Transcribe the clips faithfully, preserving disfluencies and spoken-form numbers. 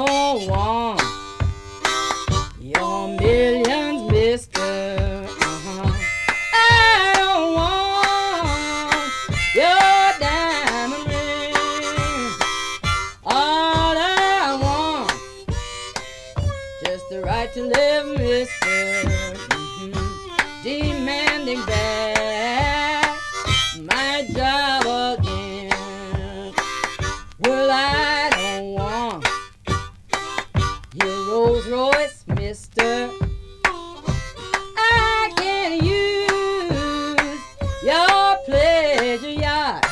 don't want your millions, mister. Uh-huh. I don't want your diamond ring. All I want, just the right to live, mister. Mm-hmm. Demanding back my job again. Well, I don't want your Rolls Royce, mister. I can use your pleasure yacht.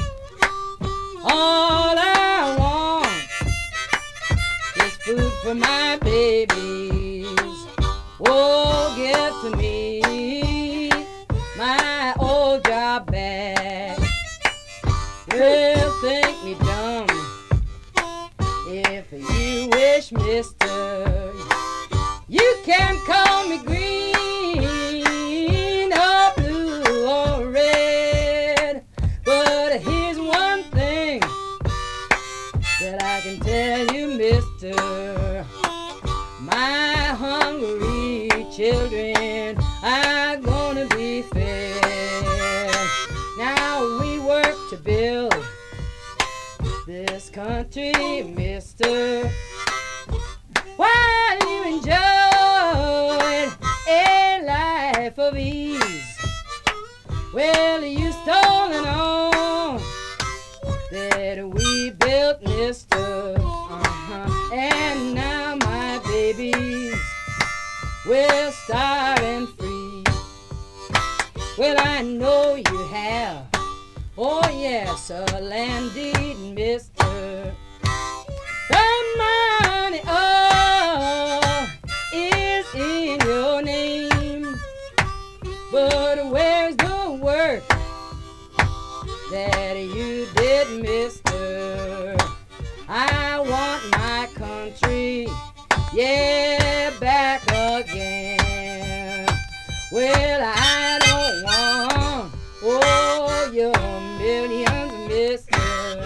All I want is food for my babies. Oh, give to me my old job back. Well, think me dumb if you wish, mister. You can call me green or blue or red, but here's one thing that I can tell you, mister. My hungry children are gonna be fed. Now we work to build this country, mister, while you enjoy a life of ease. Well, you stolen on that we built, mister. Uh-huh. And now my babies will starving free. Well, I know you have, oh yes, a land deed, mister. The money all is in your name, but where's the work that you did, mister? I want my country, yeah, back again. Well, I don't want, oh, your millions, mister.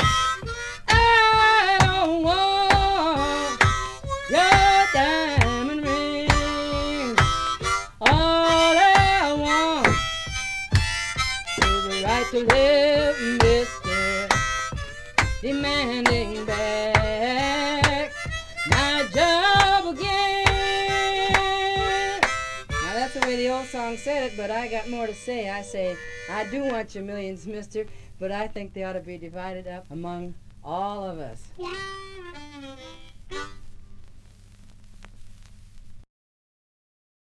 I don't want your diamond ring. All I want is the right to live, mister. Demanding back my job again. Now that's the way the old song said it, but I got more to say. I say, I do want your millions, mister, but I think they ought to be divided up among all of us.